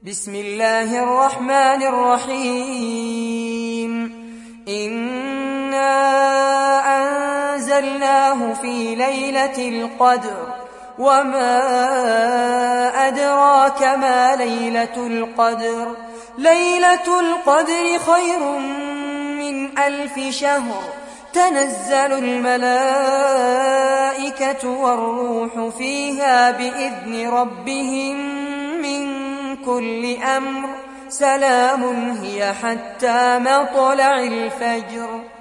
بسم الله الرحمن الرحيم. إنا أنزلناه في ليلة القدر وما أدراك ما ليلة القدر. ليلة القدر خير من 1000 شهر. تنزل الملائكة والروح فيها بإذن ربهم من كل أمر. سلام هي حتى مطلع الفجر.